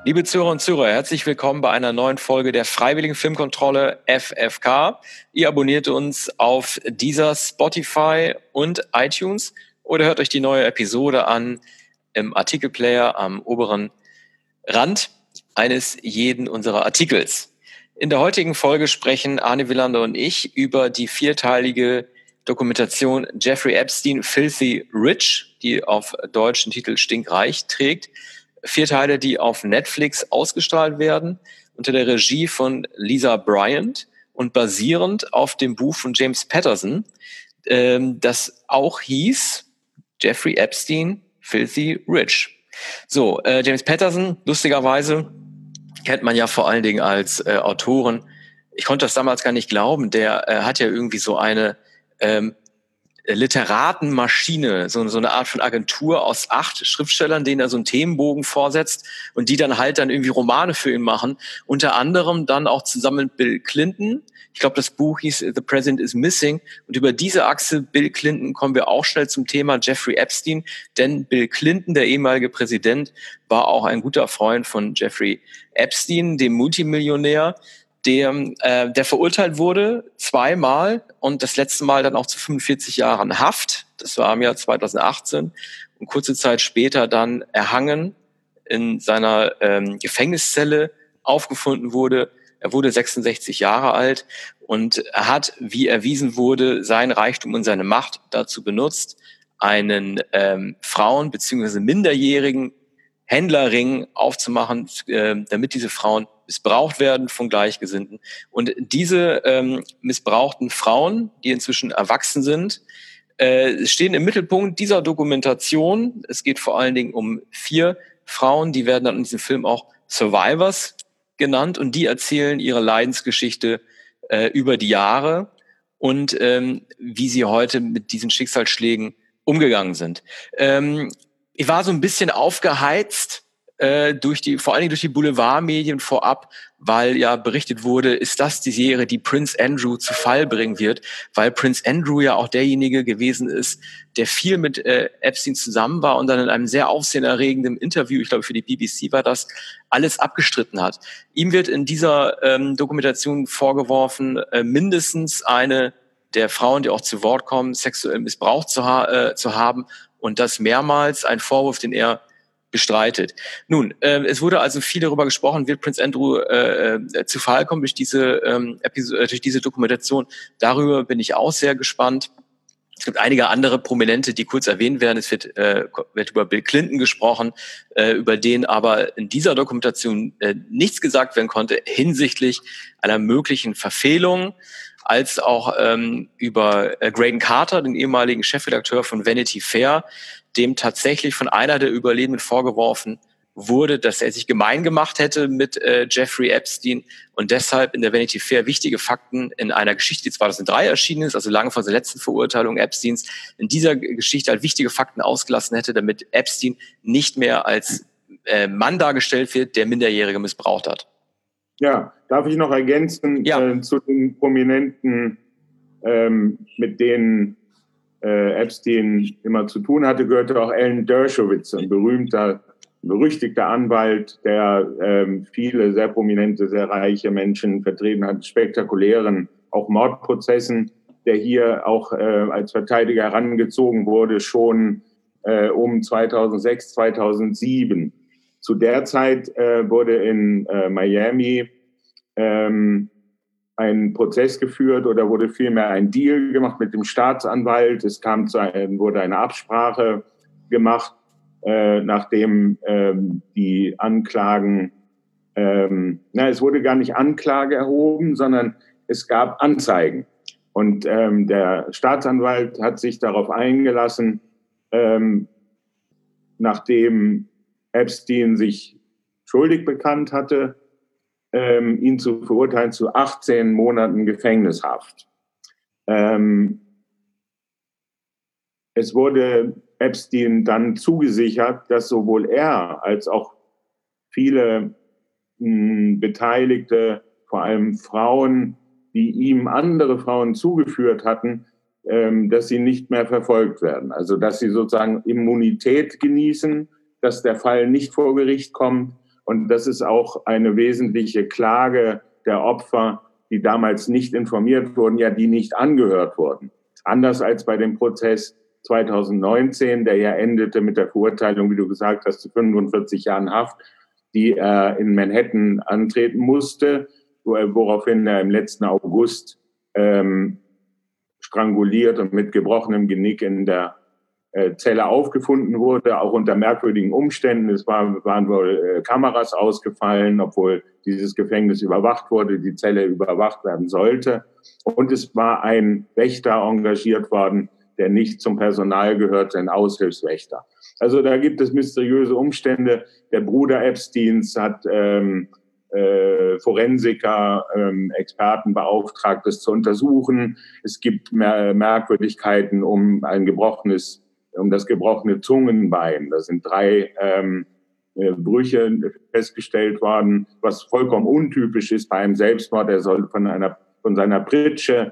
Liebe Zuhörer und Zuhörer, herzlich willkommen bei einer neuen Folge der Freiwilligen Filmkontrolle FFK. Ihr abonniert uns auf Deezer, Spotify und iTunes oder hört euch die neue Episode an im Artikelplayer am oberen Rand eines jeden unserer Artikels. In der heutigen Folge sprechen Arne Willander und ich über die vierteilige Dokumentation Jeffrey Epstein, Filthy Rich, die auf deutschen Titel Stinkreich trägt. 4 Teile, die auf Netflix ausgestrahlt werden, unter der Regie von Lisa Bryant und basierend auf dem Buch von James Patterson, das auch hieß Jeffrey Epstein, Filthy Rich. So, James Patterson, lustigerweise, kennt man ja vor allen Dingen als Autoren. Ich konnte das damals gar nicht glauben. Der hat ja irgendwie so eine Literatenmaschine, so eine Art von Agentur aus 8 Schriftstellern, denen er so einen Themenbogen vorsetzt und die dann halt irgendwie Romane für ihn machen. Unter anderem dann auch zusammen mit Bill Clinton. Ich glaube, das Buch hieß The President is Missing. Und über diese Achse Bill Clinton kommen wir auch schnell zum Thema Jeffrey Epstein. Denn Bill Clinton, der ehemalige Präsident, war auch ein guter Freund von Jeffrey Epstein, dem Multimillionär, der verurteilt wurde 2-mal und das letzte Mal dann auch zu 45 Jahren Haft. Das war im Jahr 2018 und kurze Zeit später dann erhangen in seiner Gefängniszelle aufgefunden wurde. Er wurde 66 Jahre alt und er hat, wie erwiesen wurde, sein Reichtum und seine Macht dazu benutzt, einen Frauen- bzw. minderjährigen Händlerring aufzumachen, damit diese Frauen missbraucht werden von Gleichgesinnten. Und diese missbrauchten Frauen, die inzwischen erwachsen sind, stehen im Mittelpunkt dieser Dokumentation. Es geht vor allen Dingen um 4 Frauen, die werden dann in diesem Film auch Survivors genannt und die erzählen ihre Leidensgeschichte über die Jahre und wie sie heute mit diesen Schicksalsschlägen umgegangen sind. Ich war so ein bisschen aufgeheizt vor allen Dingen durch die Boulevardmedien vorab, weil ja berichtet wurde, ist das die Serie, die Prince Andrew zu Fall bringen wird, weil Prince Andrew ja auch derjenige gewesen ist, der viel mit Epstein zusammen war und dann in einem sehr aufsehenerregenden Interview, ich glaube für die BBC war das, alles abgestritten hat. Ihm wird in dieser Dokumentation vorgeworfen, mindestens eine der Frauen, die auch zu Wort kommen, sexuell missbraucht zu haben und das mehrmals, ein Vorwurf, den er bestreitet. Nun, es wurde also viel darüber gesprochen, wird Prince Andrew zu Fall kommen durch diese durch diese Dokumentation. Darüber bin ich auch sehr gespannt. Es gibt einige andere Prominente, die kurz erwähnt werden. Es wird über Bill Clinton gesprochen, über den aber in dieser Dokumentation nichts gesagt werden konnte hinsichtlich einer möglichen Verfehlung, als auch über Graydon Carter, den ehemaligen Chefredakteur von Vanity Fair, dem tatsächlich von einer der Überlebenden vorgeworfen wurde, dass er sich gemein gemacht hätte mit Jeffrey Epstein und deshalb in der Vanity Fair wichtige Fakten in einer Geschichte, die 2003 erschienen ist, also lange vor der letzten Verurteilung Epsteins, in dieser Geschichte halt wichtige Fakten ausgelassen hätte, damit Epstein nicht mehr als Mann dargestellt wird, der Minderjährige missbraucht hat. Ja, darf ich noch ergänzen zu den Prominenten, mit denen Epstein immer zu tun hatte, gehörte auch Alan Dershowitz, ein berüchtigter Anwalt, der viele sehr prominente, sehr reiche Menschen vertreten hat, spektakulären, auch Mordprozessen, der hier auch als Verteidiger herangezogen wurde, schon um 2006, 2007. Zu der Zeit wurde in Miami ein Prozess geführt oder wurde vielmehr ein Deal gemacht mit dem Staatsanwalt. Es wurde eine Absprache gemacht, nachdem die Anklagen, es wurde gar nicht Anklage erhoben, sondern es gab Anzeigen. Und der Staatsanwalt hat sich darauf eingelassen, nachdem Epstein sich schuldig bekannt hatte, ihn zu verurteilen zu 18 Monaten Gefängnishaft. Es wurde Epstein dann zugesichert, dass sowohl er als auch viele Beteiligte, vor allem Frauen, die ihm andere Frauen zugeführt hatten, dass sie nicht mehr verfolgt werden. Also dass sie sozusagen Immunität genießen, dass der Fall nicht vor Gericht kommt Und das ist auch eine wesentliche Klage der Opfer, die damals nicht informiert wurden, ja, die nicht angehört wurden. Anders als bei dem Prozess 2019, der ja endete mit der Verurteilung, wie du gesagt hast, zu 45 Jahren Haft, die er in Manhattan antreten musste, woraufhin er im letzten August stranguliert und mit gebrochenem Genick in der Zelle aufgefunden wurde, auch unter merkwürdigen Umständen. Es waren wohl Kameras ausgefallen, obwohl dieses Gefängnis überwacht wurde, die Zelle überwacht werden sollte. Und es war ein Wächter engagiert worden, der nicht zum Personal gehörte, ein Aushilfswächter. Also da gibt es mysteriöse Umstände. Der Bruder Epsteins hat Forensiker, Experten beauftragt, das zu untersuchen. Es gibt Merkwürdigkeiten um das gebrochene Zungenbein. Da sind 3 Brüche festgestellt worden, was vollkommen untypisch ist bei einem Selbstmord. Er soll von seiner Pritsche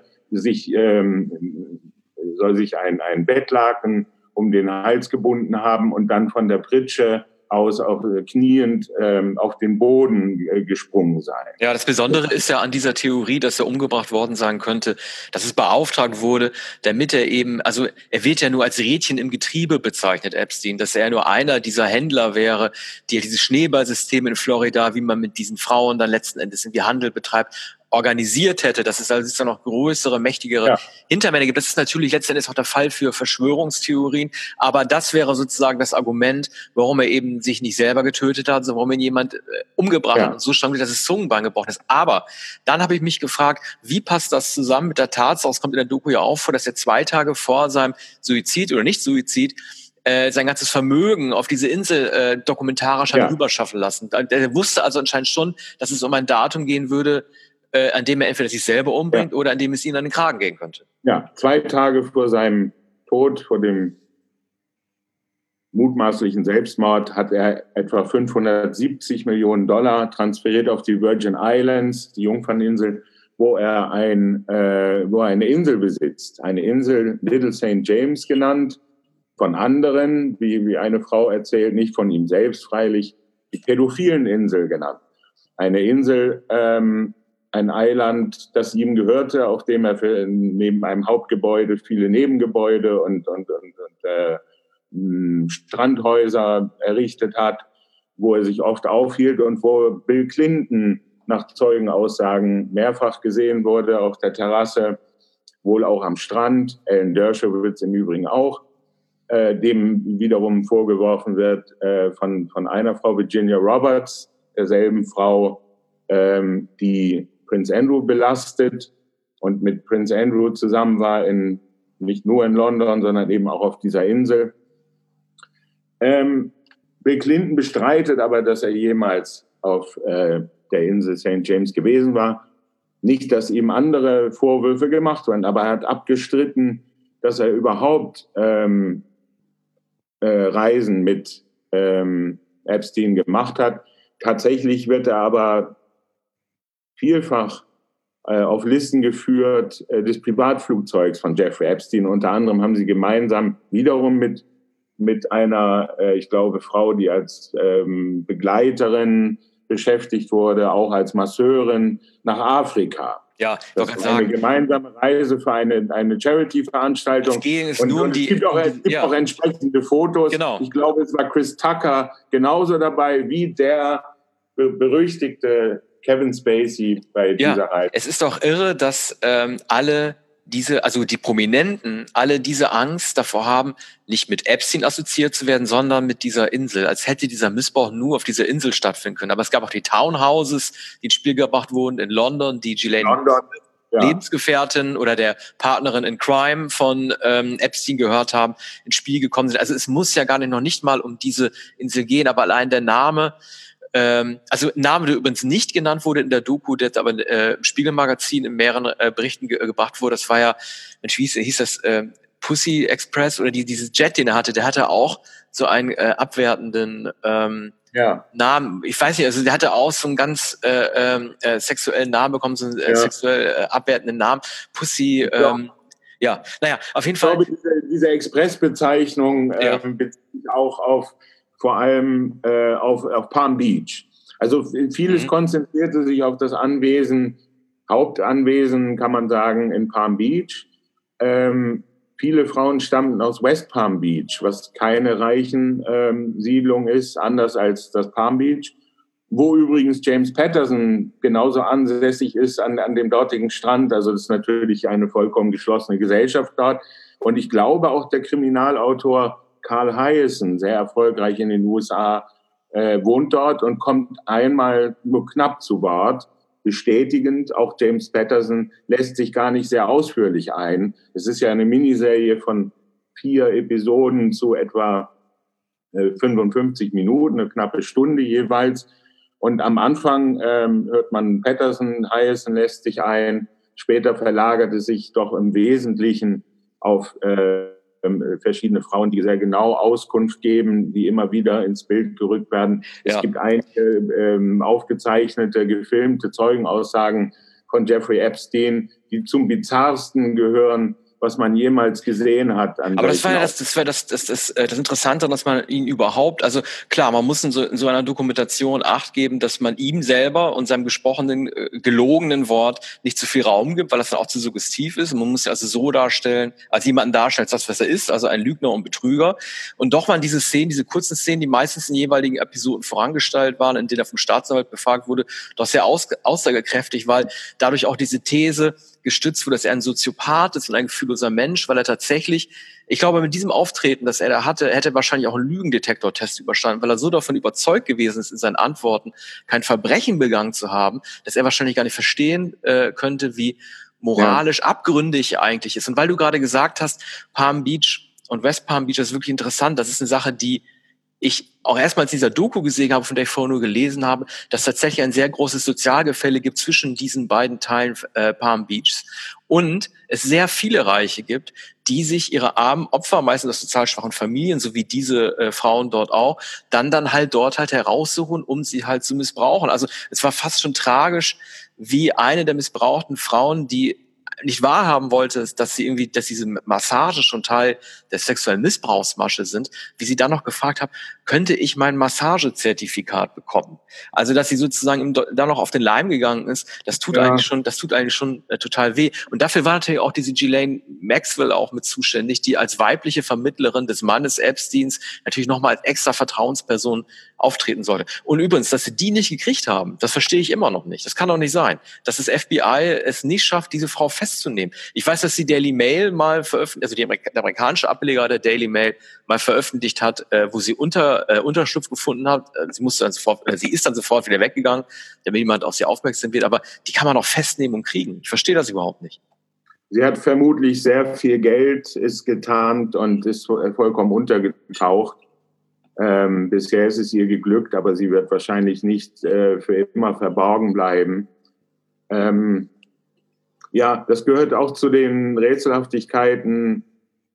soll sich ein Bettlaken um den Hals gebunden haben und dann von der Pritsche aus auch kniend auf den Boden gesprungen sein. Ja, das Besondere ist ja an dieser Theorie, dass er umgebracht worden sein könnte, dass es beauftragt wurde, damit er eben, also er wird ja nur als Rädchen im Getriebe bezeichnet, Epstein, dass er nur einer dieser Händler wäre, die dieses Schneeballsystem in Florida, wie man mit diesen Frauen dann letzten Endes irgendwie Handel betreibt, organisiert hätte, dass es also noch größere, mächtigere Hintermänner gibt. Das ist natürlich letztendlich auch der Fall für Verschwörungstheorien, aber das wäre sozusagen das Argument, warum er eben sich nicht selber getötet hat, sondern warum ihn jemand umgebracht hat und so stranguliert, dass das Zungenbein gebrochen ist. Aber dann habe ich mich gefragt, wie passt das zusammen mit der Tatsache, es kommt in der Doku ja auch vor, dass er 2 Tage vor seinem Suizid oder Nicht-Suizid sein ganzes Vermögen auf diese Insel dokumentarisch hat rüberschaffen lassen. Der wusste also anscheinend schon, dass es um ein Datum gehen würde, an dem er entweder sich selber umbringt oder an dem es ihn an den Kragen gehen könnte. Ja, 2 Tage vor seinem Tod, vor dem mutmaßlichen Selbstmord, hat er etwa $570 Millionen transferiert auf die Virgin Islands, die Jungferninsel, wo er eine Insel besitzt. Eine Insel, Little St. James genannt, von anderen, wie eine Frau erzählt, nicht von ihm selbst freilich, die pädophilen Insel genannt. Eine Insel, ein Eiland, das ihm gehörte, auf dem er neben einem Hauptgebäude viele Nebengebäude und Strandhäuser errichtet hat, wo er sich oft aufhielt und wo Bill Clinton nach Zeugenaussagen mehrfach gesehen wurde auf der Terrasse, wohl auch am Strand. Alan Dershowitz im Übrigen auch, dem wiederum vorgeworfen wird von einer Frau, Virginia Roberts, derselben Frau, die Prince Andrew belastet und mit Prince Andrew zusammen war, nicht nur in London, sondern eben auch auf dieser Insel. Bill Clinton bestreitet aber, dass er jemals auf der Insel St. James gewesen war. Nicht, dass ihm andere Vorwürfe gemacht wurden, aber er hat abgestritten, dass er überhaupt Reisen mit Epstein gemacht hat. Tatsächlich wird er aber vielfach auf Listen geführt des Privatflugzeugs von Jeffrey Epstein. Unter anderem haben sie gemeinsam wiederum mit einer, ich glaube, Frau, die als Begleiterin beschäftigt wurde, auch als Masseurin, nach Afrika. Ja, ich wollte gerade sagen, eine gemeinsame Reise für eine Charity-Veranstaltung. Es gibt auch entsprechende Fotos. Genau. Ich glaube, es war Chris Tucker genauso dabei wie der berüchtigte Kevin Spacey bei dieser Reise. Es ist doch irre, dass die Prominenten, alle diese Angst davor haben, nicht mit Epstein assoziiert zu werden, sondern mit dieser Insel, als hätte dieser Missbrauch nur auf dieser Insel stattfinden können. Aber es gab auch die Townhouses, die ins Spiel gebracht wurden in London, die Ghislaine Lebensgefährtin oder der Partnerin in Crime von Epstein gehört haben, ins Spiel gekommen sind. Also es muss ja noch nicht mal um diese Insel gehen, aber allein der Name, also ein Name, der übrigens nicht genannt wurde in der Doku, der jetzt aber im Spiegelmagazin in mehreren Berichten gebracht wurde, das war ja, hieß das Pussy Express oder dieses Jet, den er hatte, der hatte auch so einen abwertenden Namen. Ich weiß nicht, also der hatte auch so einen ganz sexuellen Namen bekommen, so einen sexuell abwertenden Namen. Pussy, auf jeden Fall. Ich glaube, diese Express-Bezeichnung bezieht sich auch vor allem auf Palm Beach. Also vieles konzentrierte sich auf das Hauptanwesen, kann man sagen, in Palm Beach. Viele Frauen stammten aus West Palm Beach, was keine reichen Siedlung ist, anders als das Palm Beach, wo übrigens James Patterson genauso ansässig ist an dem dortigen Strand. Also das ist natürlich eine vollkommen geschlossene Gesellschaft dort. Und ich glaube auch der Kriminalautor Carl Hiaasen, sehr erfolgreich in den USA, wohnt dort und kommt einmal nur knapp zu Wort. Bestätigend, auch James Patterson lässt sich gar nicht sehr ausführlich ein. Es ist ja eine Miniserie von 4 Episoden zu etwa 55 Minuten, eine knappe Stunde jeweils. Und am Anfang hört man Patterson, Hiaasen lässt sich ein. Später verlagert es sich doch im Wesentlichen auf verschiedene Frauen, die sehr genau Auskunft geben, die immer wieder ins Bild gerückt werden. Ja. Es gibt einige aufgezeichnete, gefilmte Zeugenaussagen von Jeffrey Epstein, die zum Bizarrsten gehören, was man jemals gesehen hat. Aber das war ja das Interessante, dass man ihn überhaupt, also klar, man muss in so einer Dokumentation Acht geben, dass man ihm selber und seinem gesprochenen, gelogenen Wort nicht zu viel Raum gibt, weil das dann auch zu suggestiv ist. Und man muss ja also so darstellen, als jemanden darstellen, als das, was er ist, also ein Lügner und Betrüger. Und doch waren diese Szenen, diese kurzen Szenen, die meistens in jeweiligen Episoden vorangestellt waren, in denen er vom Staatsanwalt befragt wurde, doch sehr aussagekräftig, weil dadurch auch diese These gestützt wurde, dass er ein Soziopath ist und ein gefühlloser Mensch, weil er tatsächlich, ich glaube, mit diesem Auftreten, das er da hatte, hätte er wahrscheinlich auch einen Lügendetektor-Test überstanden, weil er so davon überzeugt gewesen ist, in seinen Antworten kein Verbrechen begangen zu haben, dass er wahrscheinlich gar nicht verstehen könnte, wie moralisch abgründig er eigentlich ist. Und weil du gerade gesagt hast, Palm Beach und West Palm Beach, das ist wirklich interessant, das ist eine Sache, die ich auch erstmals in dieser Doku gesehen habe, von der ich vorher nur gelesen habe, dass tatsächlich ein sehr großes Sozialgefälle gibt zwischen diesen beiden Teilen Palm Beachs und es sehr viele Reiche gibt, die sich ihre armen Opfer, meistens aus sozial schwachen Familien, so wie diese Frauen dort auch, dann halt dort halt heraussuchen, um sie halt zu missbrauchen. Also es war fast schon tragisch, wie eine der missbrauchten Frauen, die nicht wahrhaben wollte, dass diese Massage schon Teil der sexuellen Missbrauchsmasche sind, wie sie dann noch gefragt hat, könnte ich mein Massagezertifikat bekommen? Also, dass sie sozusagen ihm da noch auf den Leim gegangen ist, das tut eigentlich schon total weh. Und dafür war natürlich auch diese Ghislaine Maxwell auch mit zuständig, die als weibliche Vermittlerin des Mannes Epsteins natürlich nochmal als extra Vertrauensperson auftreten sollte. Und übrigens, dass sie die nicht gekriegt haben, das verstehe ich immer noch nicht. Das kann doch nicht sein, dass das FBI es nicht schafft, diese Frau festzunehmen. Ich weiß, dass die Daily Mail mal veröffentlicht, also der amerikanische Ableger der Daily Mail mal veröffentlicht hat, wo sie Unterschlupf gefunden hat. Sie ist dann sofort wieder weggegangen, damit jemand auf sie aufmerksam wird. Aber die kann man auch festnehmen und kriegen. Ich verstehe das überhaupt nicht. Sie hat vermutlich sehr viel Geld, ist getarnt und ist vollkommen untergetaucht. Bisher ist es ihr geglückt, aber sie wird wahrscheinlich nicht für immer verborgen bleiben. Ja, das gehört auch zu den Rätselhaftigkeiten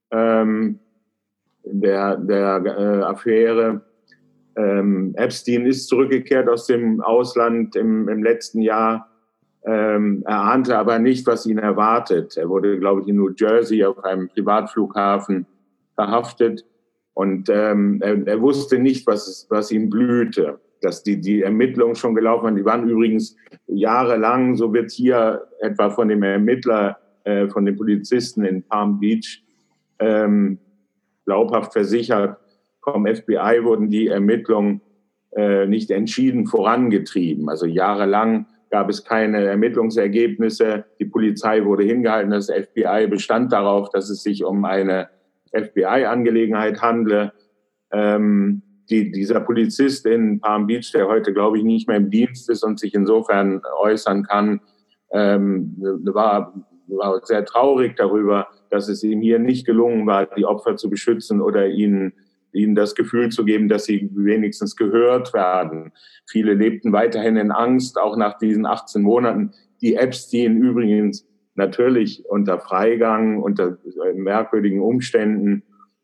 der Affäre. Epstein ist zurückgekehrt aus dem Ausland im letzten Jahr. Er ahnte aber nicht, was ihn erwartet. Er wurde, glaube ich, in New Jersey auf einem Privatflughafen verhaftet. Und er wusste nicht, was ihm blühte. Dass die Ermittlungen schon gelaufen waren. Die waren übrigens jahrelang, so wird hier etwa von dem Ermittler, von den Polizisten in Palm Beach glaubhaft versichert, vom FBI wurden die Ermittlungen nicht entschieden vorangetrieben. Also jahrelang gab es keine Ermittlungsergebnisse. Die Polizei wurde hingehalten. Das FBI bestand darauf, dass es sich um eine FBI-Angelegenheit handle. Dieser Polizist in Palm Beach, der heute, glaube ich, nicht mehr im Dienst ist und sich insofern äußern kann, war sehr traurig darüber, dass es ihm hier nicht gelungen war, die Opfer zu beschützen oder ihnen das Gefühl zu geben, dass sie wenigstens gehört werden. Viele lebten weiterhin in Angst, auch nach diesen 18 Monaten, die Epstein übrigens natürlich unter Freigang, unter merkwürdigen Umständen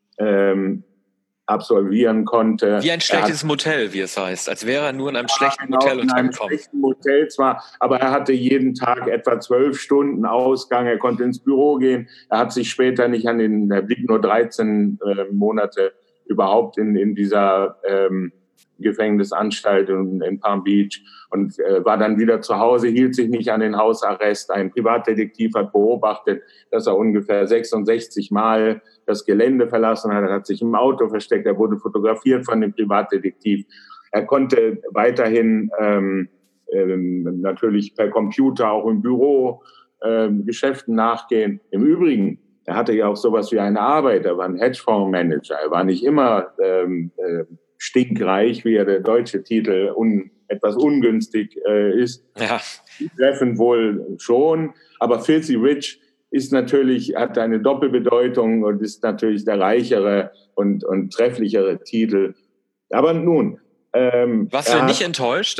absolvieren konnte. Wie ein schlechtes Motel, wie es heißt. Als wäre er nur in einem schlechten Motel untergekommen. In einem schlechten Motel zwar, aber er hatte jeden Tag etwa 12 Stunden Ausgang. Er konnte ins Büro gehen. Er hat sich später nicht er blieb nur 13 Monate überhaupt in dieser Gefängnisanstalt in Palm Beach und war dann wieder zu Hause, hielt sich nicht an den Hausarrest. Ein Privatdetektiv hat beobachtet, dass er ungefähr 66 Mal das Gelände verlassen hat. Er hat sich im Auto versteckt. Er wurde fotografiert von dem Privatdetektiv. Er konnte weiterhin natürlich per Computer auch im Büro Geschäften nachgehen. Im Übrigen, er hatte ja auch sowas wie eine Arbeit. Er war ein Hedgefondsmanager. Er war nicht immer stinkreich, wie ja der deutsche Titel etwas ungünstig ist. Ja. Treffend wohl schon. Aber Filthy Rich ist natürlich, hat eine Doppelbedeutung und ist natürlich der reichere und trefflichere Titel. Aber nun, was wir nicht enttäuscht,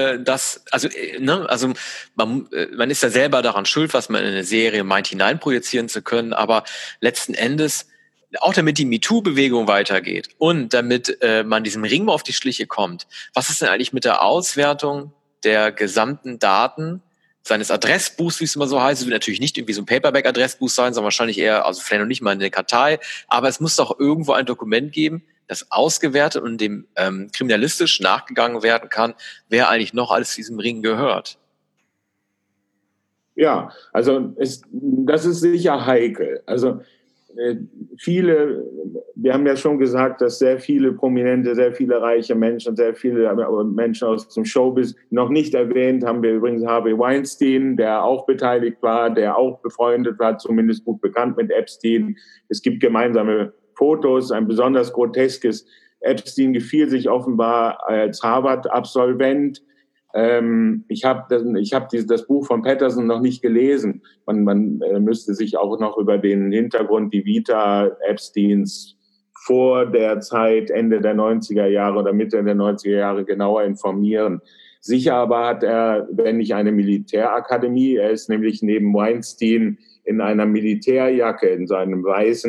man ist ja selber daran schuld, was man in eine Serie meint, hineinprojizieren zu können, aber letzten Endes, auch damit die MeToo-Bewegung weitergeht und damit man diesem Ring auf die Schliche kommt, was ist denn eigentlich mit der Auswertung der gesamten Daten seines Adressbuchs, wie es immer so heißt? Es wird natürlich nicht irgendwie so ein Paperback-Adressbuch sein, sondern wahrscheinlich eher, also vielleicht noch nicht mal eine Kartei, aber es muss doch irgendwo ein Dokument geben, das ausgewertet und dem kriminalistisch nachgegangen werden kann, wer eigentlich noch alles zu diesem Ring gehört. Ja, also das ist sicher heikel. Also wir haben ja schon gesagt, dass sehr viele Prominente, sehr viele reiche Menschen, sehr viele Menschen aus dem Showbiz noch nicht erwähnt, haben wir übrigens Harvey Weinstein, der auch beteiligt war, der auch befreundet war, zumindest gut bekannt mit Epstein. Es gibt gemeinsame Fotos, ein besonders groteskes. Epstein gefiel sich offenbar als Harvard-Absolvent. Ich habe das Buch von Patterson noch nicht gelesen. Man müsste sich auch noch über den Hintergrund, die Vita Epsteins vor der Zeit, Ende der 90er Jahre oder Mitte der 90er Jahre genauer informieren. Sicher aber hat er, wenn nicht eine Militärakademie, er ist nämlich neben Weinstein in einer Militärjacke, in einer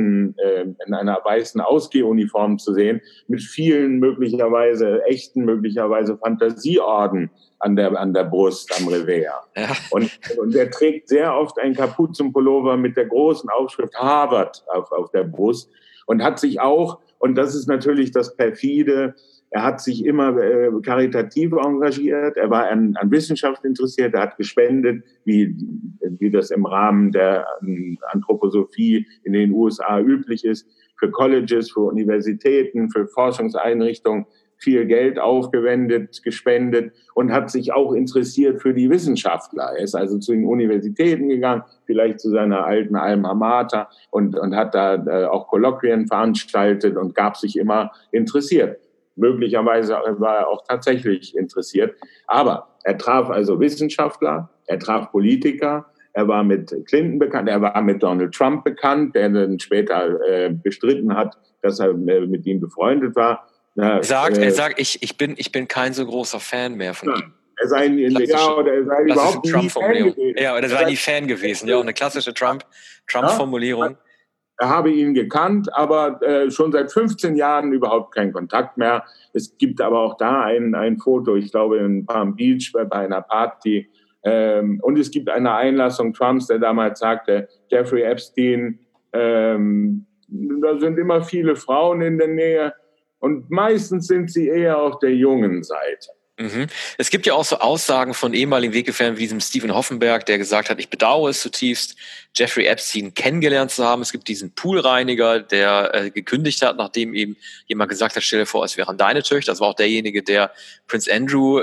weißen Ausgehuniform zu sehen, mit vielen möglicherweise Fantasieorden an der Brust, am Revers. Ja. Und er trägt sehr oft einen Kapuzenpullover mit der großen Aufschrift Harvard auf der Brust und hat sich auch, und das ist natürlich das Perfide, er hat sich immer karitativ engagiert, er war an Wissenschaft interessiert, er hat gespendet, wie das im Rahmen der Anthroposophie in den USA üblich ist, für Colleges, für Universitäten, für Forschungseinrichtungen viel Geld aufgewendet, gespendet und hat sich auch interessiert für die Wissenschaftler. Er ist also zu den Universitäten gegangen, vielleicht zu seiner alten Alma Mater und hat da auch Kolloquien veranstaltet und gab sich immer interessiert. Möglicherweise war er auch tatsächlich interessiert. Aber er traf also Wissenschaftler, er traf Politiker, er war mit Clinton bekannt, er war mit Donald Trump bekannt, der dann später bestritten hat, dass er mit ihm befreundet war. Er sagt, ich bin kein so großer Fan mehr von ihm. Er sei überhaupt nie Fan gewesen. Ja, oder er sei nie Fan gewesen. Ja, eine klassische Trump-Formulierung. Ja, er habe ihn gekannt, aber schon seit 15 Jahren überhaupt keinen Kontakt mehr. Es gibt aber auch da ein Foto, ich glaube in Palm Beach bei einer Party. Und es gibt eine Einlassung Trumps, der damals sagte, Jeffrey Epstein, da sind immer viele Frauen in der Nähe und meistens sind sie eher auf der jungen Seite. Mhm. Es gibt ja auch so Aussagen von ehemaligen Weggefährten wie diesem Steven Hoffenberg, der gesagt hat, ich bedauere es zutiefst, Jeffrey Epstein kennengelernt zu haben. Es gibt diesen Poolreiniger, der gekündigt hat, nachdem ihm jemand gesagt hat, stell dir vor, es wären deine Töchter. Das war auch derjenige, der Prince Andrew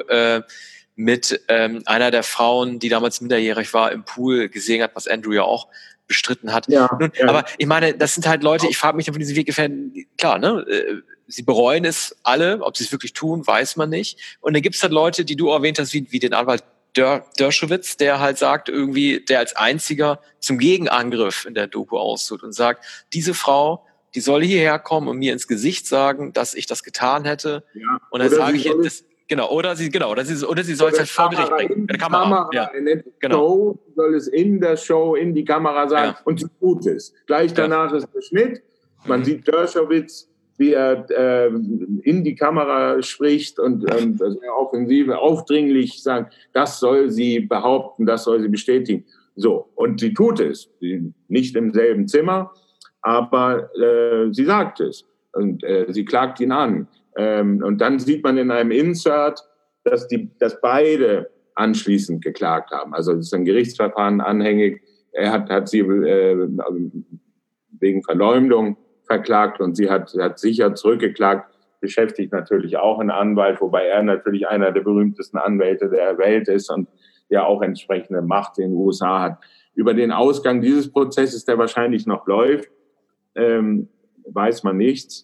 mit einer der Frauen, die damals minderjährig war, im Pool gesehen hat, was Andrew ja auch bestritten hat. Ja, nun, ja. Aber ich meine, das sind halt Leute, ich frage mich von diesen Weggefährten, klar, ne? Sie bereuen es alle, ob sie es wirklich tun, weiß man nicht. Und dann gibt es halt Leute, die du erwähnt hast, wie den Anwalt Dershowitz, der halt sagt, irgendwie, der als einziger zum Gegenangriff in der Doku austut und sagt, diese Frau, die soll hierher kommen und mir ins Gesicht sagen, dass ich das getan hätte. Ja. Und dann sage ich jetzt, oder sie soll es halt vor Gericht bringen. Die Kamera Show, soll es in der Show, in die Kamera sagen, ja. Und sie tut es. Gleich danach ist der Schnitt. Man sieht Dershowitz, wie er in die Kamera spricht und sehr offensiv, aufdringlich sagt, das soll sie behaupten, das soll sie bestätigen. So, und sie tut es. Nicht im selben Zimmer, aber sie sagt es. Und sie klagt ihn an. Und dann sieht man in einem Insert, dass beide anschließend geklagt haben. Also es ist ein Gerichtsverfahren anhängig. Er hat sie wegen Verleumdung verklagt und sie hat sicher zurückgeklagt. Beschäftigt natürlich auch einen Anwalt, wobei er natürlich einer der berühmtesten Anwälte der Welt ist und ja auch entsprechende Macht in den USA hat. Über den Ausgang dieses Prozesses, der wahrscheinlich noch läuft, weiß man nichts.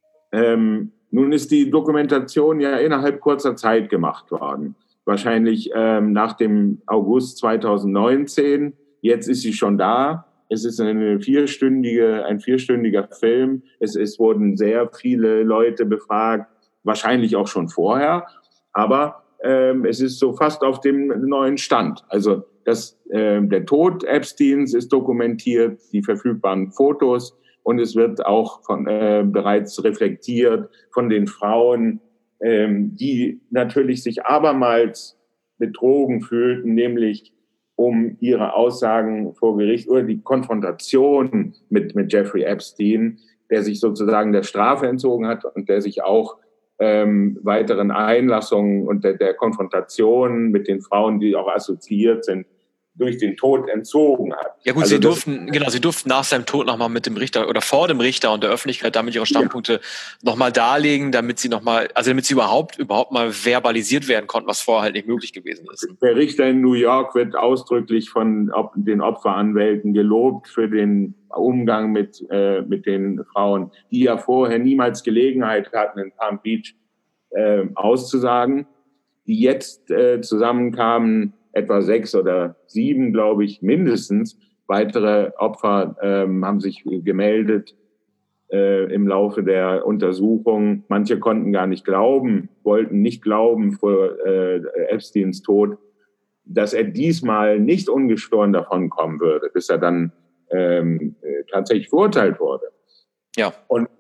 Nun ist die Dokumentation ja innerhalb kurzer Zeit gemacht worden. Wahrscheinlich nach dem August 2019. Jetzt ist sie schon da. Es ist ein vierstündiger Film. Es wurden sehr viele Leute befragt, wahrscheinlich auch schon vorher. Aber es ist so fast auf dem neuen Stand. Also der Tod Epsteins ist dokumentiert, die verfügbaren Fotos. Und es wird auch bereits reflektiert von den Frauen, die natürlich sich abermals betrogen fühlten, nämlich um ihre Aussagen vor Gericht oder die Konfrontation mit Jeffrey Epstein, der sich sozusagen der Strafe entzogen hat und der sich auch weiteren Einlassungen und der Konfrontation mit den Frauen, die auch assoziiert sind, durch den Tod entzogen hat. Ja gut, also sie durften nach seinem Tod nochmal mit dem Richter oder vor dem Richter und der Öffentlichkeit damit ihre Standpunkte nochmal darlegen, damit sie überhaupt mal verbalisiert werden konnten, was vorher halt nicht möglich gewesen ist. Der Richter in New York wird ausdrücklich von den Opferanwälten gelobt für den Umgang mit den Frauen, die ja vorher niemals Gelegenheit hatten, in Palm Beach auszusagen, die jetzt zusammenkamen, etwa 6 oder 7, glaube ich, mindestens. Weitere Opfer haben sich gemeldet im Laufe der Untersuchung. Manche konnten gar nicht glauben, wollten nicht glauben vor Epsteins Tod, dass er diesmal nicht ungestoren davonkommen würde, bis er dann tatsächlich verurteilt wurde. Ja. Und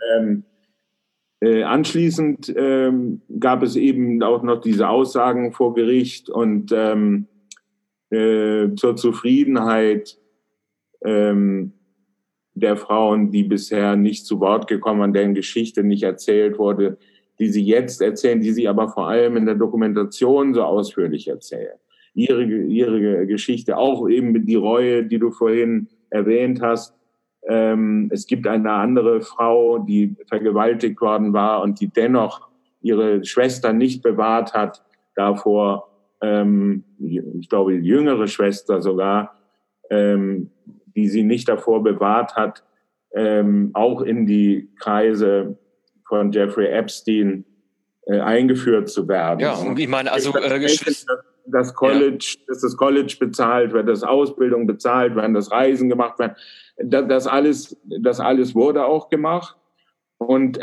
anschließend gab es eben auch noch diese Aussagen vor Gericht und zur Zufriedenheit der Frauen, die bisher nicht zu Wort gekommen, an deren Geschichte nicht erzählt wurde, die sie jetzt erzählen, die sie aber vor allem in der Dokumentation so ausführlich erzählen. Ihre Geschichte, auch eben die Reue, die du vorhin erwähnt hast. Es gibt eine andere Frau, die vergewaltigt worden war und die dennoch ihre Schwester nicht bewahrt hat davor, ich glaube, die jüngere Schwester sogar, die sie nicht davor bewahrt hat, auch in die Kreise von Jeffrey Epstein eingeführt zu werden. Ja, und ich meine, also das College bezahlt wird, das Ausbildung bezahlt werden, das Reisen gemacht werden. Das alles wurde auch gemacht. Und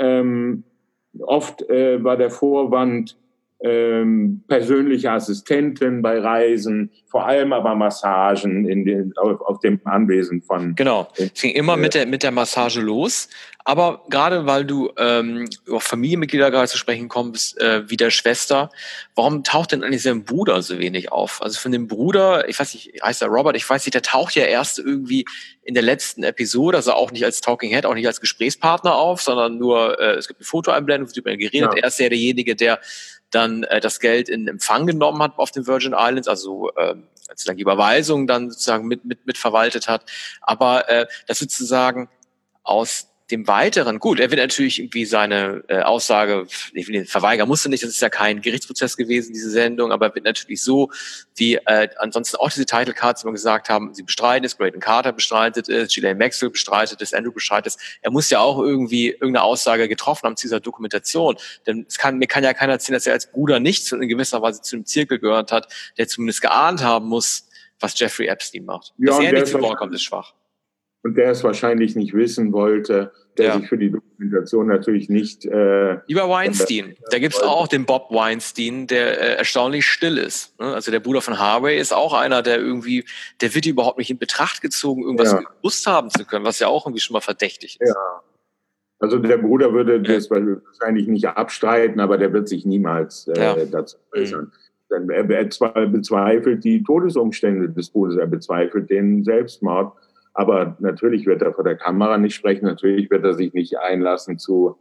oft war der Vorwand persönliche Assistentin bei Reisen, vor allem aber Massagen auf dem Anwesen von... Genau, es ging immer mit der Massage los. Aber gerade weil du auf Familienmitglieder gerade zu sprechen kommst, wie der Schwester, warum taucht denn eigentlich sein Bruder so wenig auf? Also von dem Bruder, ich weiß nicht, heißt er Robert, ich weiß nicht, der taucht ja erst irgendwie in der letzten Episode, also auch nicht als Talking Head, auch nicht als Gesprächspartner auf, sondern nur, es gibt eine Fotoeinblendung, wird über ihn geredet. Ja. Er ist ja derjenige, der dann das Geld in Empfang genommen hat auf den Virgin Islands, also sozusagen die Überweisung dann sozusagen mit verwaltet hat. Aber das sozusagen aus dem Weiteren, gut, er wird natürlich irgendwie seine Aussage, ich will ihn verweigern, musste nicht, das ist ja kein Gerichtsprozess gewesen, diese Sendung, aber er wird natürlich so, wie ansonsten auch diese Title Cards immer gesagt haben, sie bestreiten es, Graydon Carter bestreitet es, Ghislaine Maxwell bestreitet es, Andrew bestreitet es. Er muss ja auch irgendwie irgendeine Aussage getroffen haben zu dieser Dokumentation, denn mir kann ja keiner erzählen, dass er als Bruder nicht in gewisser Weise zu einem Zirkel gehört hat, der zumindest geahnt haben muss, was Jeffrey Epstein macht. Ja, dass er nicht zu Wort kommt, ist schwach. Und der es wahrscheinlich nicht wissen wollte, der sich für die Dokumentation natürlich nicht... Lieber Weinstein, da gibt's auch den Bob Weinstein, der erstaunlich still ist. Ne? Also der Bruder von Harvey ist auch einer, der wird überhaupt nicht in Betracht gezogen, irgendwas gewusst haben zu können, was ja auch irgendwie schon mal verdächtig ist. Ja. Also der Bruder würde das wahrscheinlich nicht abstreiten, aber der wird sich niemals dazu äußern. Er bezweifelt die Todesumstände des Bruders, er bezweifelt den Selbstmord. Aber natürlich wird er vor der Kamera nicht sprechen, natürlich wird er sich nicht einlassen zu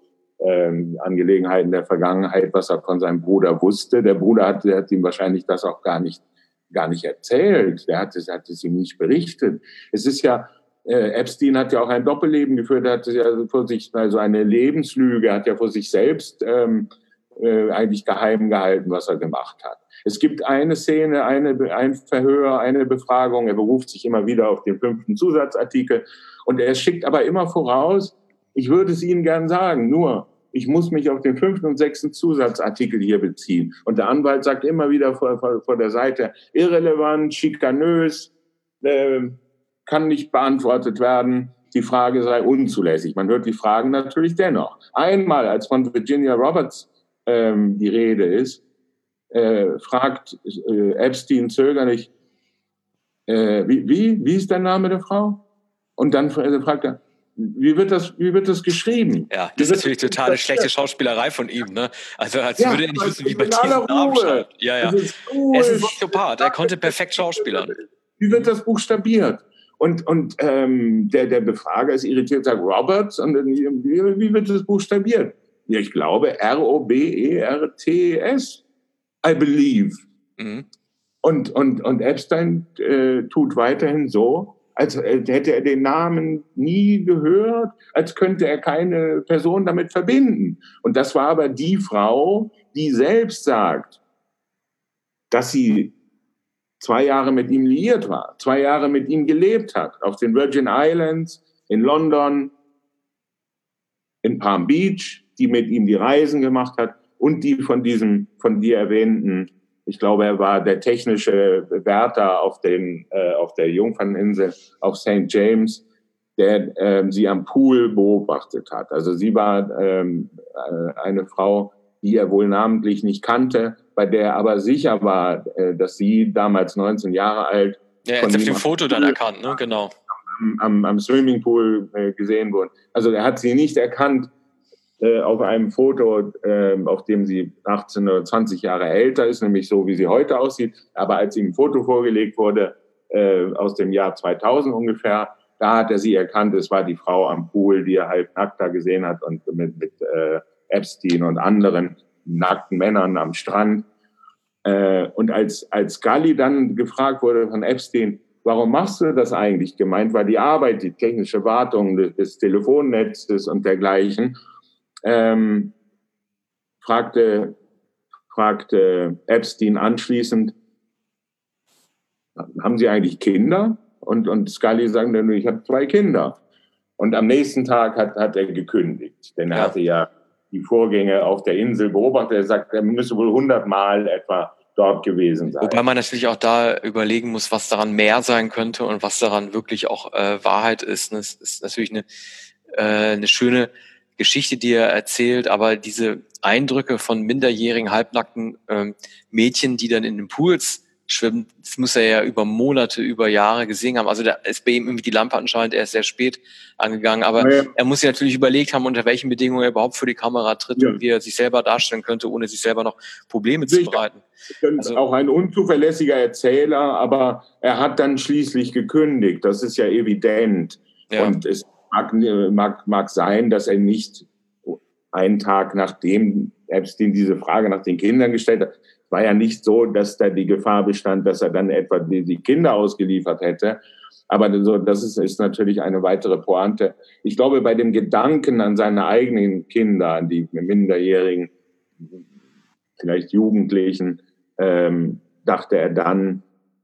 Angelegenheiten der Vergangenheit, was er von seinem Bruder wusste. Der Bruder hat ihm wahrscheinlich das auch gar nicht erzählt. Der hat es ihm nicht berichtet. Es ist ja, Epstein hat ja auch ein Doppelleben geführt. Er hatte ja vor sich, also eine Lebenslüge, hat ja vor sich selbst eigentlich geheim gehalten, was er gemacht hat. Es gibt eine Szene, ein Verhör, eine Befragung. Er beruft sich immer wieder auf den 5. Zusatzartikel und er schickt aber immer voraus, ich würde es Ihnen gern sagen, nur ich muss mich auf den 5. und 6. Zusatzartikel hier beziehen. Und der Anwalt sagt immer wieder vor der Seite, irrelevant, schikanös, kann nicht beantwortet werden, die Frage sei unzulässig. Man hört die Fragen natürlich dennoch. Einmal, als von Virginia Roberts die Rede ist, fragt Epstein zögerlich, wie ist der Name der Frau? Und dann fragt er, wie wird das geschrieben? Ja, das ist natürlich total eine schlechte Schauspielerei von ihm, ne? Also als würde er nicht wissen, wie man diesen Namen schreibt. Ja. Er ist ein Soziopath, er konnte perfekt schauspielern. Wie wird das buchstabiert? Und der Befrager ist irritiert, sagt Roberts, und wie wird das buchstabiert? Ja, ich glaube Roberts, I believe. Mhm. Und Epstein tut weiterhin so, als hätte er den Namen nie gehört, als könnte er keine Person damit verbinden. Und das war aber die Frau, die selbst sagt, dass sie 2 Jahre mit ihm liiert war, 2 Jahre mit ihm gelebt hat, auf den Virgin Islands, in London, in Palm Beach, die mit ihm die Reisen gemacht hat und die von dir erwähnten, ich glaube, er war der technische Wärter auf der Jungferninsel, auf St. James, der sie am Pool beobachtet hat. Also sie war eine Frau, die er wohl namentlich nicht kannte, bei der er aber sicher war, dass sie damals 19 Jahre alt. Ja, er hat auf dem Foto dann erkannt, ne? Genau. Am Swimmingpool gesehen wurde. Also er hat sie nicht erkannt auf einem Foto, auf dem sie 18 oder 20 Jahre älter ist, nämlich so, wie sie heute aussieht. Aber als ihm ein Foto vorgelegt wurde, aus dem Jahr 2000 ungefähr, da hat er sie erkannt. Es war die Frau am Pool, die er halb nackt da gesehen hat und mit Epstein und anderen nackten Männern am Strand. Und als Scully dann gefragt wurde von Epstein, warum machst du das eigentlich? Gemeint war die Arbeit, die technische Wartung des Telefonnetzes und dergleichen. Fragte Epstein anschließend, haben Sie eigentlich Kinder? Und Scully sagte nur, ich habe 2 Kinder. Und am nächsten Tag hat er gekündigt, denn er hatte ja die Vorgänge auf der Insel beobachtet. Er sagt, er müsse wohl 100 Mal etwa dort gewesen sein. Wobei man natürlich auch da überlegen muss, was daran mehr sein könnte und was daran wirklich auch Wahrheit ist. Das ist natürlich eine schöne Geschichte, die er erzählt, aber diese Eindrücke von minderjährigen, halbnackten Mädchen, die dann in den Pools schwimmen, das muss er ja über Monate, über Jahre gesehen haben. Also da ist bei ihm irgendwie die Lampe anscheinend erst sehr spät angegangen, aber er muss sich natürlich überlegt haben, unter welchen Bedingungen er überhaupt für die Kamera tritt und wie er sich selber darstellen könnte, ohne sich selber noch Probleme zu bereiten. Also, auch ein unzuverlässiger Erzähler, aber er hat dann schließlich gekündigt. Das ist ja evident. Ja. Und es mag sein, dass er nicht einen Tag nachdem Epstein diese Frage nach den Kindern gestellt hat, war ja nicht so, dass da die Gefahr bestand, dass er dann etwa die Kinder ausgeliefert hätte. Aber das ist natürlich eine weitere Pointe. Ich glaube, bei dem Gedanken an seine eigenen Kinder, an die Minderjährigen, vielleicht Jugendlichen, dachte er dann,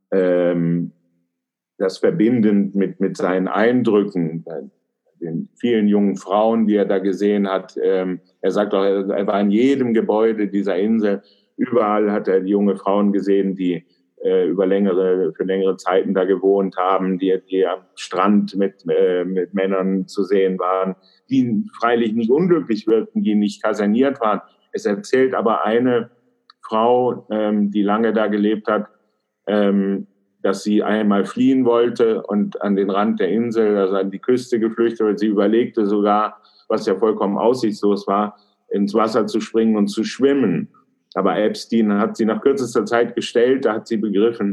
das verbindend mit seinen Eindrücken, den vielen jungen Frauen, die er da gesehen hat. Er sagt auch, er war in jedem Gebäude dieser Insel. Überall hat er junge Frauen gesehen, die für längere Zeiten da gewohnt haben, die am Strand mit Männern zu sehen waren, die freilich nicht unglücklich wirkten, die nicht kaserniert waren. Es erzählt aber eine Frau, die lange da gelebt hat, dass sie einmal fliehen wollte und an den Rand der Insel, also an die Küste geflüchtet, weil sie überlegte sogar, was ja vollkommen aussichtslos war, ins Wasser zu springen und zu schwimmen. Aber Epstein hat sie nach kürzester Zeit gestellt, da hat sie begriffen,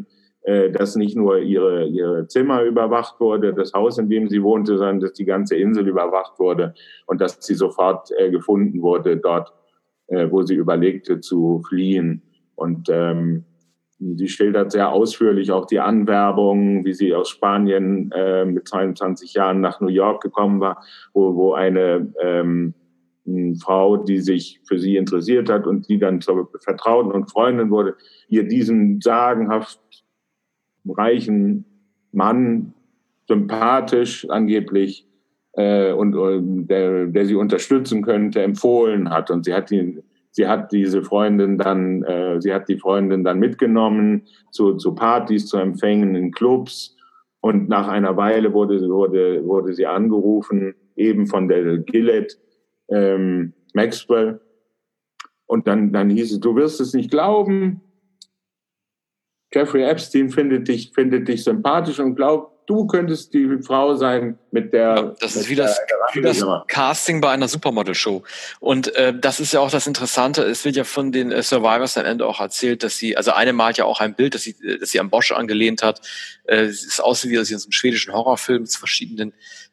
dass nicht nur ihre Zimmer überwacht wurde, das Haus, in dem sie wohnte, sondern dass die ganze Insel überwacht wurde und dass sie sofort gefunden wurde dort, wo sie überlegte zu fliehen. Und sie schildert sehr ausführlich auch die Anwerbung, wie sie aus Spanien mit 22 Jahren nach New York gekommen war, wo eine Frau, die sich für sie interessiert hat und die dann zur Vertrauten und Freundin wurde, ihr diesen sagenhaft reichen Mann, sympathisch angeblich, und der sie unterstützen könnte, empfohlen hat. Und sie hat die Freundin dann mitgenommen zu Partys, zu Empfängen in Clubs. Und nach einer Weile wurde sie angerufen, eben von der Gillette Maxwell. Und dann hieß es, du wirst es nicht glauben, Jeffrey Epstein findet dich sympathisch und glaubt, du könntest die Frau sein, mit der... Ja, das ist wie das Casting bei einer Supermodel-Show. Und das ist ja auch das Interessante. Es wird ja von den Survivors am Ende auch erzählt, dass sie, also eine malt ja auch ein Bild, das sie an Bosch angelehnt hat. Es aussieht wie aus einem schwedischen Horrorfilm mit verschiedenen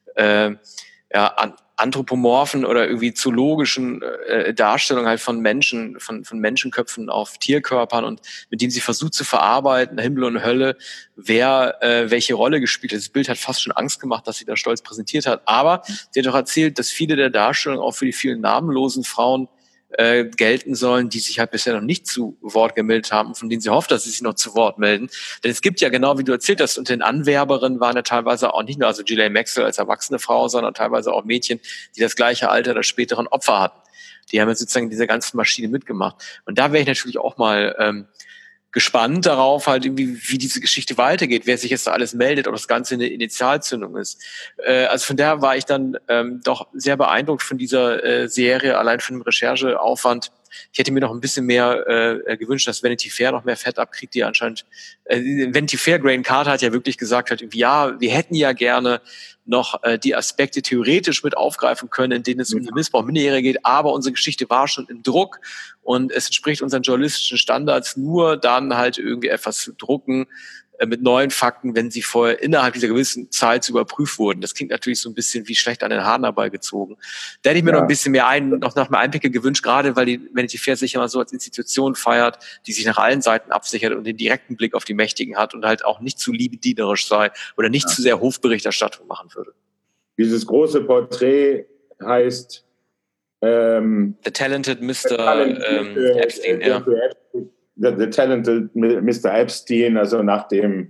anthropomorphen oder irgendwie zoologischen Darstellungen halt von Menschen, von Menschenköpfen auf Tierkörpern und mit denen sie versucht zu verarbeiten, Himmel und Hölle, wer welche Rolle gespielt hat. Das Bild hat fast schon Angst gemacht, dass sie da stolz präsentiert hat. Aber sie hat auch erzählt, dass viele der Darstellungen auch für die vielen namenlosen Frauen gelten sollen, die sich halt bisher noch nicht zu Wort gemeldet haben, von denen sie hofft, dass sie sich noch zu Wort melden. Denn es gibt ja genau, wie du erzählt hast, unter den Anwerberinnen waren ja teilweise auch nicht nur also Ghislaine Maxwell als erwachsene Frau, sondern teilweise auch Mädchen, die das gleiche Alter der späteren Opfer hatten. Die haben ja sozusagen in dieser ganzen Maschine mitgemacht. Und da wäre ich natürlich auch mal gespannt darauf, halt irgendwie, wie diese Geschichte weitergeht, wer sich jetzt da alles meldet, ob das Ganze eine Initialzündung ist. Also von daher war ich dann doch sehr beeindruckt von dieser Serie, allein von dem Rechercheaufwand. Ich hätte mir noch ein bisschen mehr gewünscht, dass Vanity Fair noch mehr Fett abkriegt, die anscheinend Vanity Fair, Graham Carter hat ja wirklich gesagt, halt irgendwie, ja, wir hätten ja gerne noch die Aspekte theoretisch mit aufgreifen können, in denen es um den Missbrauch Minderjähriger geht, aber unsere Geschichte war schon im Druck und es entspricht unseren journalistischen Standards, nur dann halt irgendwie etwas zu drucken mit neuen Fakten, wenn sie vorher innerhalb dieser gewissen Zeit überprüft wurden. Das klingt natürlich so ein bisschen wie schlecht an den Haaren herbeigezogen. Da hätte ich mir noch ein bisschen mehr noch nach mehr Einblicke gewünscht, gerade weil die Vanity Fair sich immer so als Institution feiert, die sich nach allen Seiten absichert und den direkten Blick auf die Mächtigen hat und halt auch nicht zu liebedienerisch sei oder nicht zu sehr Hofberichterstattung machen würde. Dieses große Porträt heißt The Talented Mr. Epstein, ja. The Talented Mr. Epstein, also nach dem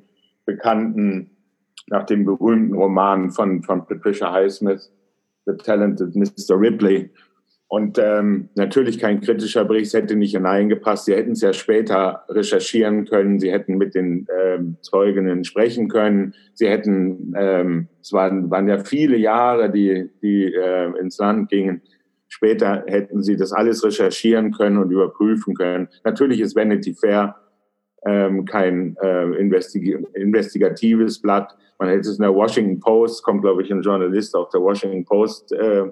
berühmten Roman von Patricia Highsmith, The Talented Mr. Ripley. Und natürlich kein kritischer Bericht, es hätte nicht hineingepasst. Sie hätten es ja später recherchieren können, sie hätten mit den Zeuginnen sprechen können. Sie hätten, es waren ja viele Jahre, die ins Land gingen. Später hätten sie das alles recherchieren können und überprüfen können. Natürlich ist Vanity Fair kein investigatives Blatt. Man hätte es in der Washington Post, kommt, glaube ich, ein Journalist auf der Washington Post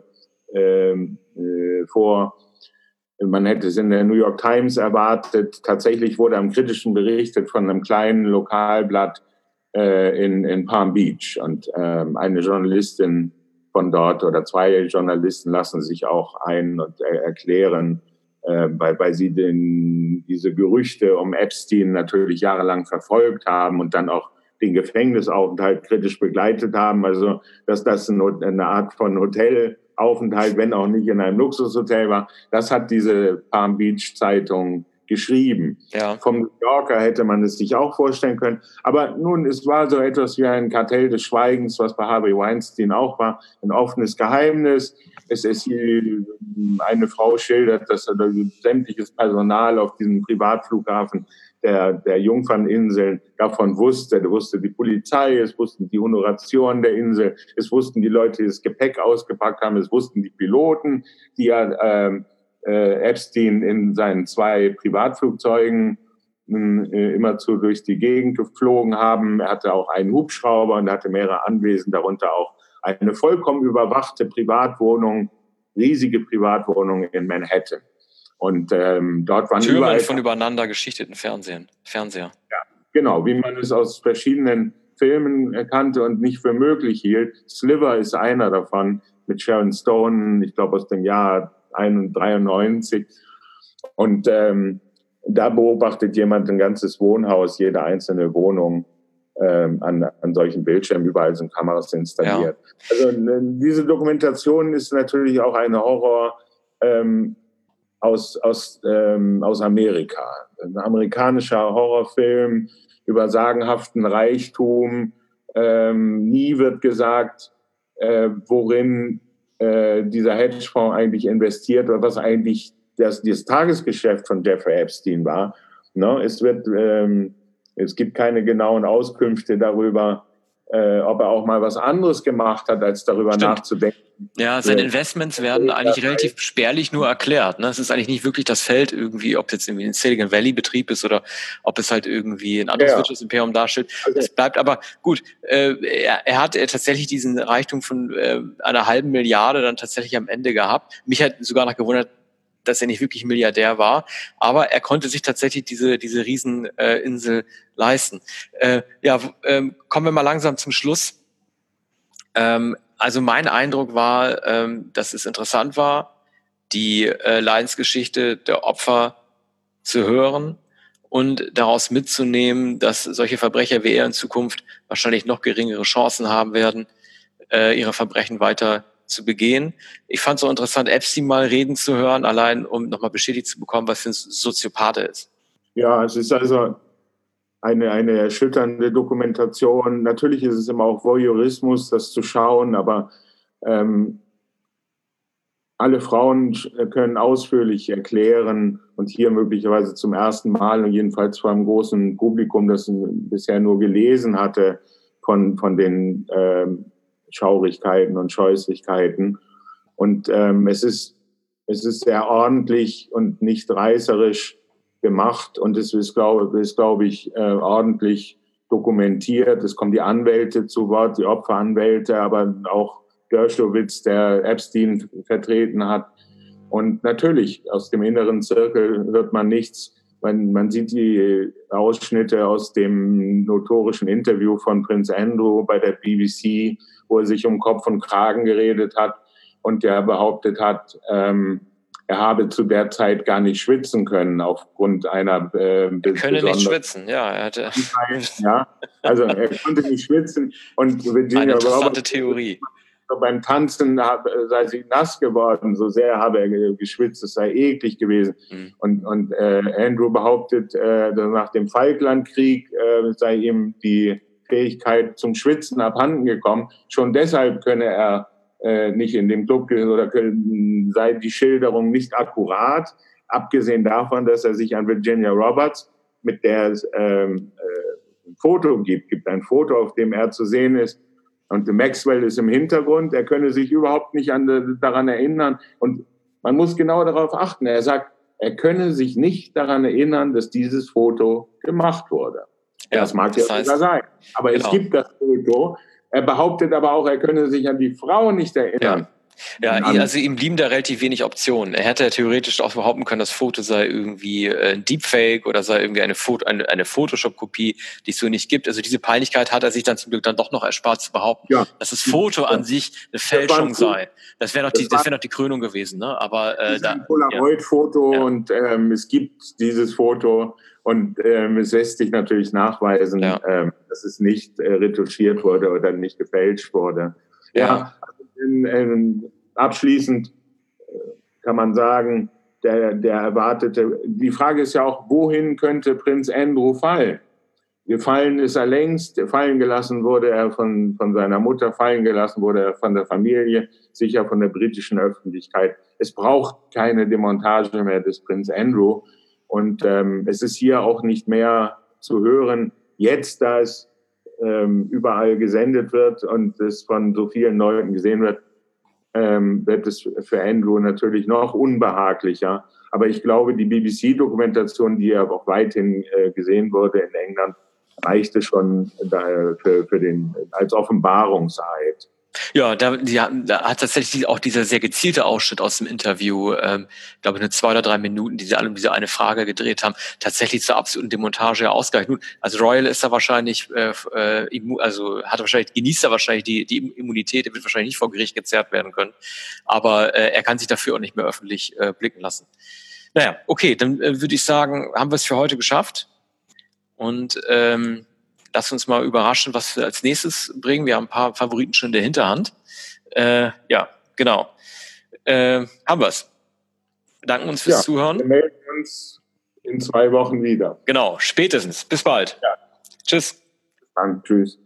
vor. Man hätte es in der New York Times erwartet. Tatsächlich wurde am Kritischen berichtet von einem kleinen Lokalblatt in Palm Beach. Und eine Journalistin von dort oder zwei Journalisten lassen sich auch ein- und erklären, weil sie diese Gerüchte um Epstein natürlich jahrelang verfolgt haben und dann auch den Gefängnisaufenthalt kritisch begleitet haben. Also, dass das eine Art von Hotelaufenthalt, wenn auch nicht in einem Luxushotel war, das hat diese Palm Beach Zeitung geschrieben. Ja. Vom New Yorker hätte man es sich auch vorstellen können. Aber nun, es war so etwas wie ein Kartell des Schweigens, was bei Harvey Weinstein auch war, ein offenes Geheimnis. Es ist hier, eine Frau schildert, dass sämtliches Personal auf diesem Privatflughafen der Jungferninseln davon wusste. Da wusste die Polizei, es wussten die Honoratioren der Insel, es wussten die Leute, die das Gepäck ausgepackt haben, es wussten die Piloten, die Epstein in seinen 2 Privatflugzeugen immerzu durch die Gegend geflogen haben. Er hatte auch einen Hubschrauber und hatte mehrere Anwesen, darunter auch eine vollkommen überwachte Privatwohnung, riesige Privatwohnung in Manhattan. Und dort waren Türme von übereinander geschichteten Fernseher. Ja. Genau, wie man es aus verschiedenen Filmen kannte und nicht für möglich hielt. Sliver ist einer davon mit Sharon Stone, ich glaube aus dem Jahr 93. Und da beobachtet jemand ein ganzes Wohnhaus, jede einzelne Wohnung an solchen Bildschirmen, überall sind Kameras installiert. Ja. Also diese Dokumentation ist natürlich auch ein Horror aus Amerika. Ein amerikanischer Horrorfilm über sagenhaften Reichtum. Nie wird gesagt, worin dieser Hedgefonds eigentlich investiert oder was eigentlich das Tagesgeschäft von Jeffrey Epstein war. No, es gibt keine genauen Auskünfte darüber, ob er auch mal was anderes gemacht hat, als darüber nachzudenken. Ja, seine Investments werden eigentlich relativ spärlich nur erklärt. Ne? Es ist eigentlich nicht wirklich das Feld irgendwie, ob es jetzt irgendwie ein Silicon Valley Betrieb ist oder ob es halt irgendwie ein anderes Wirtschaftsimperium darstellt. Es bleibt aber gut. Er hat tatsächlich diesen Reichtum von einer halben Milliarde dann tatsächlich am Ende gehabt. Mich hat sogar noch gewundert, dass er nicht wirklich Milliardär war, aber er konnte sich tatsächlich diese Rieseninsel leisten. Kommen wir mal langsam zum Schluss. Also mein Eindruck war, dass es interessant war, die Leidensgeschichte der Opfer zu hören und daraus mitzunehmen, dass solche Verbrecher wie er in Zukunft wahrscheinlich noch geringere Chancen haben werden, ihre Verbrechen weiter zu begehen. Ich fand es auch interessant, Epstein mal reden zu hören, allein um nochmal bestätigt zu bekommen, was für ein Soziopath er ist. Ja, es ist also eine erschütternde Dokumentation. Natürlich ist es immer auch Voyeurismus, das zu schauen, aber alle Frauen können ausführlich erklären und hier möglicherweise zum ersten Mal und jedenfalls vor einem großen Publikum, das bisher nur gelesen hatte von den Schaurigkeiten und Scheußlichkeiten. Und es ist sehr ordentlich und nicht reißerisch gemacht und es ist, glaube ich, ordentlich dokumentiert. Es kommen die Anwälte zu Wort, die Opferanwälte, aber auch Dershowitz, der Epstein vertreten hat. Und natürlich, aus dem inneren Zirkel hört man nichts. Man sieht die Ausschnitte aus dem notorischen Interview von Prinz Andrew bei der BBC, wo er sich um Kopf und Kragen geredet hat und der behauptet hat, er habe zu der Zeit gar nicht schwitzen können aufgrund einer er könne nicht schwitzen, ja. Er hatte ja, also er konnte nicht schwitzen und Virginia eine interessante Theorie. Beim Tanzen sei sie nass geworden, so sehr habe er geschwitzt, es sei eklig gewesen. Und Andrew behauptet, nach dem Falklandkrieg sei ihm die Fähigkeit zum Schwitzen abhanden gekommen. Schon deshalb könne er nicht in dem Club gehen oder sei die Schilderung nicht akkurat, abgesehen davon, dass er sich an Virginia Roberts, mit der es ein Foto gibt ein Foto, auf dem er zu sehen ist, und Maxwell ist im Hintergrund, er könne sich überhaupt nicht daran erinnern. Und man muss genau darauf achten. Er sagt, er könne sich nicht daran erinnern, dass dieses Foto gemacht wurde. Ja, das mag ja sogar sein. Aber es gibt das Foto. Er behauptet aber auch, er könne sich an die Frau nicht erinnern. Ja. Ja, also ihm blieben da relativ wenig Optionen. Er hätte theoretisch auch behaupten können, das Foto sei irgendwie ein Deepfake oder sei irgendwie eine Photoshop-Kopie, die es so nicht gibt. Also diese Peinlichkeit hat er sich dann zum Glück dann doch noch erspart zu behaupten, dass das Foto an sich eine Fälschung sei. Das wäre noch die Krönung gewesen, ne? Aber ein Polaroid-Foto und es gibt dieses Foto und es lässt sich natürlich nachweisen, dass es nicht retuschiert wurde oder nicht gefälscht wurde. Ja. Abschließend kann man sagen, der erwartete, die Frage ist ja auch, wohin könnte Prinz Andrew fallen? Gefallen ist er längst, fallen gelassen wurde er von seiner Mutter, fallen gelassen wurde er von der Familie, sicher von der britischen Öffentlichkeit. Es braucht keine Demontage mehr des Prinz Andrew und es ist hier auch nicht mehr zu hören, jetzt, da es überall gesendet wird und es von so vielen Leuten gesehen wird, wird es für Andrew natürlich noch unbehaglicher. Aber ich glaube, die BBC-Dokumentation, die ja auch weithin gesehen wurde in England, reichte schon als Offenbarungseid. Ja, da hat tatsächlich auch dieser sehr gezielte Ausschnitt aus dem Interview, glaube ich, nur 2 oder 3 Minuten, die sie alle um diese eine Frage gedreht haben, tatsächlich zur absoluten Demontage ausgereicht. Nun, also Royal ist da wahrscheinlich, genießt er wahrscheinlich die Immunität, er wird wahrscheinlich nicht vor Gericht gezerrt werden können, aber er kann sich dafür auch nicht mehr öffentlich blicken lassen. Naja, okay, dann würde ich sagen, haben wir es für heute geschafft und lass uns mal überraschen, was wir als nächstes bringen. Wir haben ein paar Favoriten schon in der Hinterhand. Ja, genau. Haben wir's. Bedanken uns fürs Zuhören. Wir melden uns in 2 Wochen wieder. Genau, spätestens. Bis bald. Ja. Tschüss. Bis dann. Tschüss.